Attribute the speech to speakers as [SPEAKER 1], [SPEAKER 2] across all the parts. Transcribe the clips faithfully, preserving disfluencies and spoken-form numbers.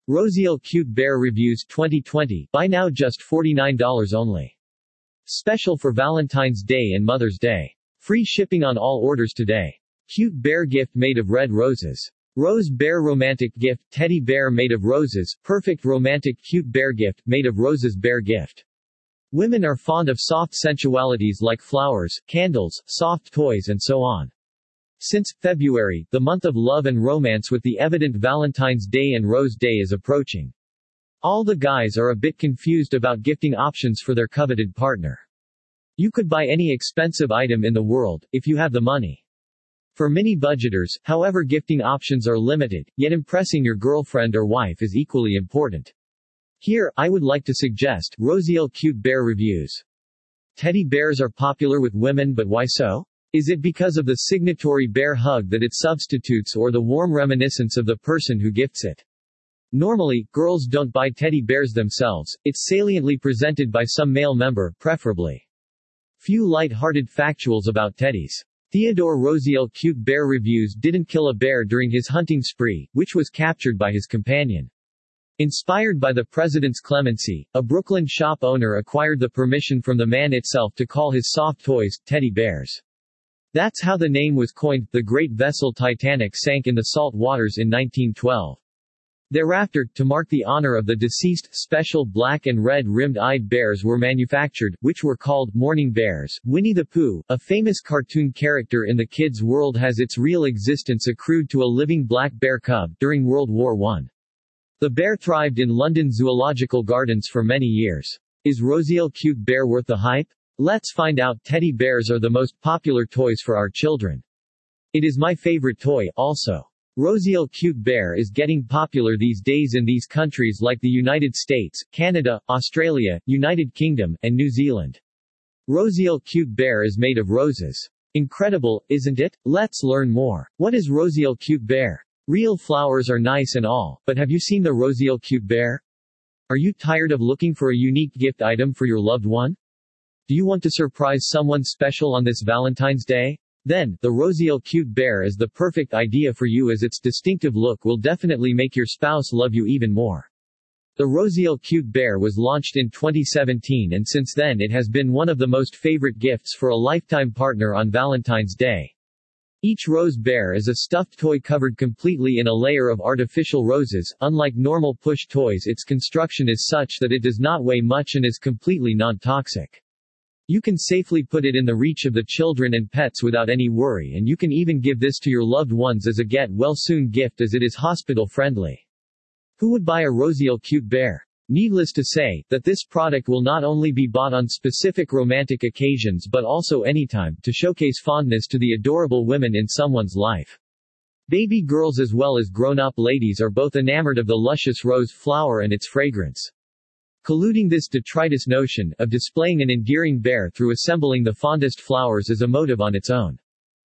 [SPEAKER 1] Rosiel Cute Bear Reviews twenty twenty, buy now just forty-nine dollars only. Special for Valentine's Day and Mother's Day. Free shipping on all orders today. Cute bear gift made of red roses. Rose bear romantic gift, teddy bear made of roses, perfect romantic cute bear gift, made of roses bear gift. Women are fond of soft sensualities like flowers, candles, soft toys and so on. Since February, the month of love and romance with the evident Valentine's Day and Rose Day is approaching. All the guys are a bit confused about gifting options for their coveted partner. You could buy any expensive item in the world, if you have the money. For many budgeters, however, gifting options are limited, yet impressing your girlfriend or wife is equally important. Here, I would like to suggest Rosiel Cute Bear Reviews. Teddy bears are popular with women, but why so? Is it because of the signatory bear hug that it substitutes or the warm reminiscence of the person who gifts it? Normally, girls don't buy teddy bears themselves, it's saliently presented by some male member, preferably. Few light-hearted factuals about teddies. Theodore Rosiel Cute Bear Reviews didn't kill a bear during his hunting spree, which was captured by his companion. Inspired by the president's clemency, a Brooklyn shop owner acquired the permission from the man itself to call his soft toys teddy bears. That's how the name was coined. The great vessel Titanic sank in the salt waters in nineteen twelve. Thereafter, to mark the honor of the deceased, special black and red rimmed-eyed bears were manufactured, which were called Morning Bears. Winnie the Pooh, a famous cartoon character in the kids' world, has its real existence accrued to a living black bear cub during World War One. The bear thrived in London zoological gardens for many years. Is Rosiel Cute Bear worth the hype? Let's find out. Teddy bears are the most popular toys for our children. It is my favorite toy, also. Rosiel Cute Bear is getting popular these days in these countries like the United States, Canada, Australia, United Kingdom, and New Zealand. Rosiel Cute Bear is made of roses. Incredible, isn't it? Let's learn more. What is Rosiel Cute Bear? Real flowers are nice and all, but have you seen the Rosiel Cute Bear? Are you tired of looking for a unique gift item for your loved one? Do you want to surprise someone special on this Valentine's Day? Then, the Rosiel Cute Bear is the perfect idea for you, as its distinctive look will definitely make your spouse love you even more. The Rosiel Cute Bear was launched in twenty seventeen, and since then it has been one of the most favorite gifts for a lifetime partner on Valentine's Day. Each rose bear is a stuffed toy covered completely in a layer of artificial roses. Unlike normal push toys, its construction is such that it does not weigh much and is completely non-toxic. You can safely put it in the reach of the children and pets without any worry, and you can even give this to your loved ones as a get-well-soon gift, as it is hospital-friendly. Who would buy a Rosiel Cute Bear? Needless to say, that this product will not only be bought on specific romantic occasions but also anytime, to showcase fondness to the adorable women in someone's life. Baby girls as well as grown-up ladies are both enamored of the luscious rose flower and its fragrance. Colluding this detritus notion of displaying an endearing bear through assembling the fondest flowers is a motive on its own.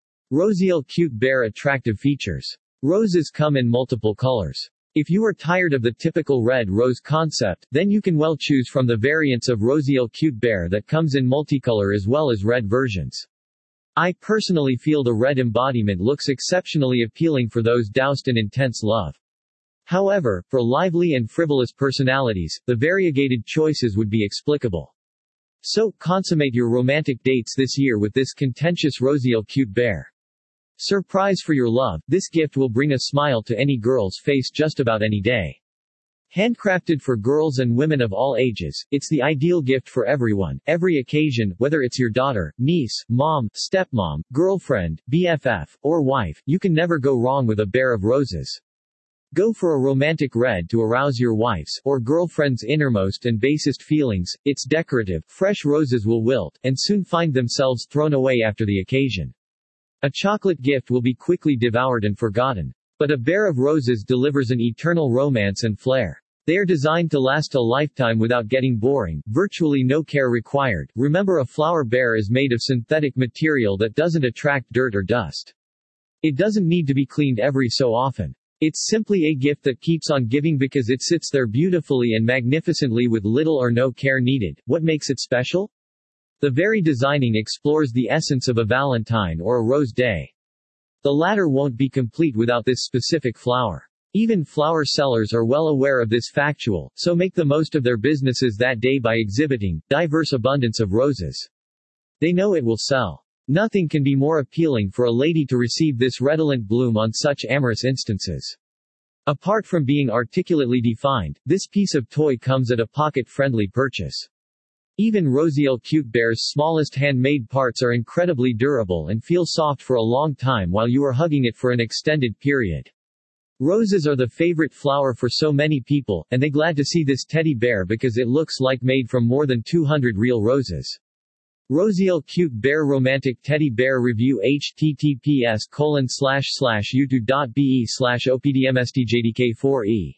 [SPEAKER 1] Rosiel Cute Bear attractive features. Roses come in multiple colors. If you are tired of the typical red rose concept, then you can well choose from the variants of Rosiel Cute Bear that comes in multicolor as well as red versions. I personally feel the red embodiment looks exceptionally appealing for those doused in intense love. However, for lively and frivolous personalities, the variegated choices would be explicable. So, consummate your romantic dates this year with this contentious Rosiel Cute Bear. Surprise for your love, this gift will bring a smile to any girl's face just about any day. Handcrafted for girls and women of all ages, it's the ideal gift for everyone, every occasion, whether it's your daughter, niece, mom, stepmom, girlfriend, B F F, or wife, you can never go wrong with a bear of roses. Go for a romantic red to arouse your wife's or girlfriend's innermost and basest feelings. It's decorative, fresh roses will wilt, and soon find themselves thrown away after the occasion. A chocolate gift will be quickly devoured and forgotten. But a bear of roses delivers an eternal romance and flair. They are designed to last a lifetime without getting boring, virtually no care required. Remember, a flower bear is made of synthetic material that doesn't attract dirt or dust. It doesn't need to be cleaned every so often. It's simply a gift that keeps on giving because it sits there beautifully and magnificently with little or no care needed. What makes it special? The very designing explores the essence of a Valentine or a Rose Day. The latter won't be complete without this specific flower. Even flower sellers are well aware of this factual, so make the most of their businesses that day by exhibiting diverse abundance of roses. They know it will sell. Nothing can be more appealing for a lady to receive this redolent bloom on such amorous instances. Apart from being articulately defined, this piece of toy comes at a pocket-friendly purchase. Even Rosiel Cute Bear's smallest handmade parts are incredibly durable and feel soft for a long time while you are hugging it for an extended period. Roses are the favorite flower for so many people, and they glad to see this teddy bear because it looks like made from more than two hundred real roses. Rosiel Cute Bear Romantic Teddy Bear Review https colon slash slash youtube.be slash opdmstjdk4e.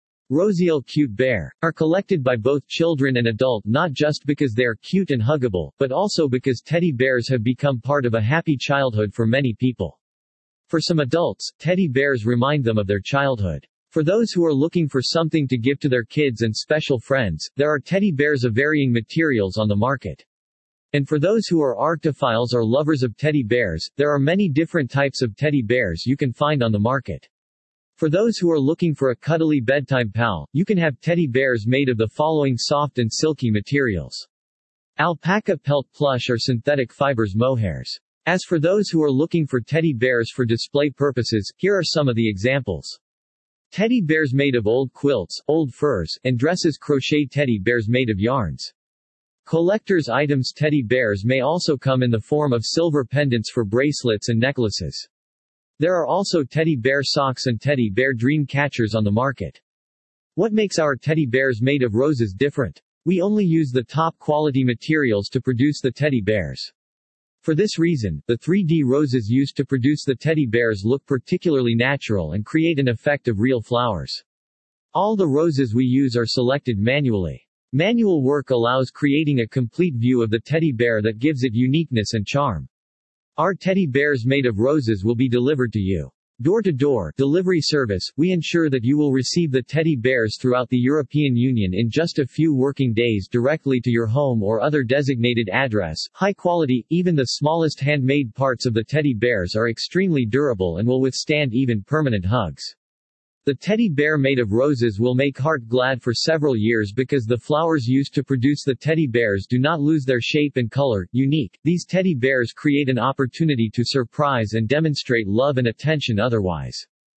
[SPEAKER 1] Rosiel Cute Bear are collected by both children and adult not just because they are cute and huggable, but also because teddy bears have become part of a happy childhood for many people. For some adults, teddy bears remind them of their childhood. For those who are looking for something to give to their kids and special friends, there are teddy bears of varying materials on the market. And for those who are arctophiles or lovers of teddy bears, there are many different types of teddy bears you can find on the market. For those who are looking for a cuddly bedtime pal, you can have teddy bears made of the following soft and silky materials: alpaca pelt plush or synthetic fibers mohairs. As for those who are looking for teddy bears for display purposes, here are some of the examples. Teddy bears made of old quilts, old furs, and dresses. Crochet teddy bears made of yarns. Collector's items. Teddy bears may also come in the form of silver pendants for bracelets and necklaces. There are also teddy bear socks and teddy bear dream catchers on the market. What makes our teddy bears made of roses different? We only use the top quality materials to produce the teddy bears. For this reason, the three D roses used to produce the teddy bears look particularly natural and create an effect of real flowers. All the roses we use are selected manually. Manual work allows creating a complete view of the teddy bear that gives it uniqueness and charm. Our teddy bears made of roses will be delivered to you. Door-to-door delivery service, we ensure that you will receive the teddy bears throughout the European Union in just a few working days directly to your home or other designated address. High quality, even the smallest handmade parts of the teddy bears are extremely durable and will withstand even permanent hugs. The teddy bear made of roses will make heart glad for several years because the flowers used to produce the teddy bears do not lose their shape and color. Unique, these teddy bears create an opportunity to surprise and demonstrate love and attention otherwise.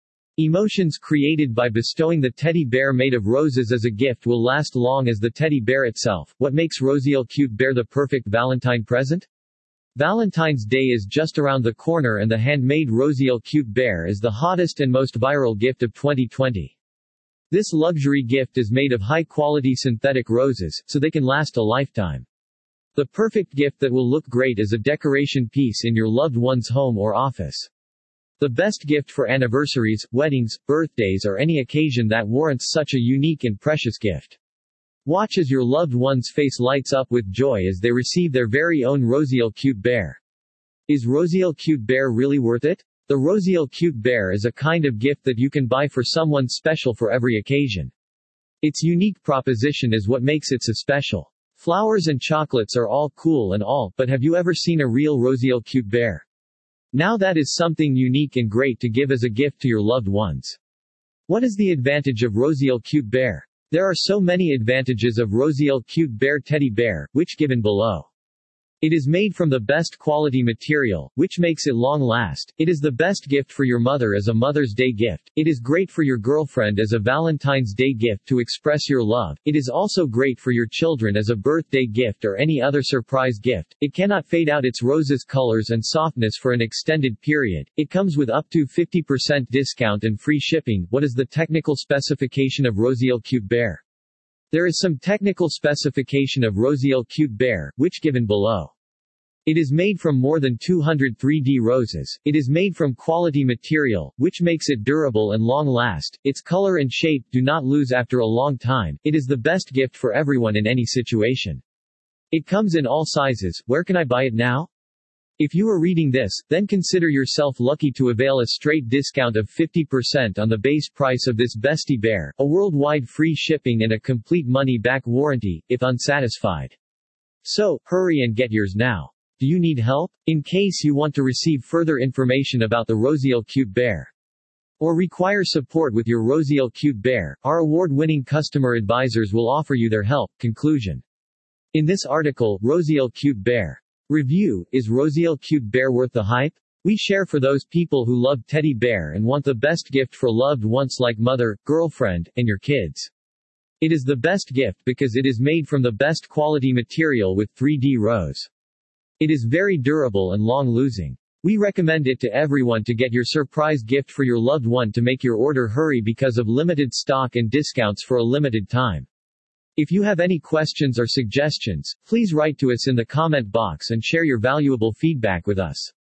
[SPEAKER 1] Emotions created by bestowing the teddy bear made of roses as a gift will last long as the teddy bear itself. What makes Rosiel Cute Bear the perfect Valentine present? Valentine's Day is just around the corner and the handmade Rosiel Cute Bear is the hottest and most viral gift of twenty twenty. This luxury gift is made of high-quality synthetic roses, so they can last a lifetime. The perfect gift that will look great as a decoration piece in your loved one's home or office. The best gift for anniversaries, weddings, birthdays or any occasion that warrants such a unique and precious gift. Watch as your loved one's face lights up with joy as they receive their very own Rosiel Cute Bear. Is Rosiel Cute Bear really worth it? The Rosiel Cute Bear is a kind of gift that you can buy for someone special for every occasion. Its unique proposition is what makes it so special. Flowers and chocolates are all cool and all, but have you ever seen a real Rosiel Cute Bear? Now that is something unique and great to give as a gift to your loved ones. What is the advantage of Rosiel Cute Bear? There are so many advantages of Rosiel Cute Bear Teddy Bear, which given below. It is made from the best quality material, which makes it long last. It is the best gift for your mother as a Mother's Day gift. It is great for your girlfriend as a Valentine's Day gift to express your love. It is also great for your children as a birthday gift or any other surprise gift. It cannot fade out its roses colors and softness for an extended period. It comes with up to fifty percent discount and free shipping. What is the technical specification of Rosiel Cute Bear? There is some technical specification of Rosiel Cute Bear, which given below. It is made from more than two hundred three D roses. It is made from quality material, which makes it durable and long last. Its color and shape do not lose after a long time. It is the best gift for everyone in any situation. It comes in all sizes. Where can I buy it now? If you are reading this, then consider yourself lucky to avail a straight discount of fifty percent on the base price of this Bestie Bear, a worldwide free shipping and a complete money-back warranty, if unsatisfied. So, hurry and get yours now. Do you need help? In case you want to receive further information about the Rosiel Cute Bear, or require support with your Rosiel Cute Bear, our award-winning customer advisors will offer you their help. Conclusion. In this article, Rosiel Cute Bear review, is Rosiel Cute Bear worth the hype? We share for those people who love teddy bear and want the best gift for loved ones like mother, girlfriend, and your kids. It is the best gift because it is made from the best quality material with three D rose. It is very durable and long-lasting. We recommend it to everyone to get your surprise gift for your loved one to make your order hurry because of limited stock and discounts for a limited time. If you have any questions or suggestions, please write to us in the comment box and share your valuable feedback with us.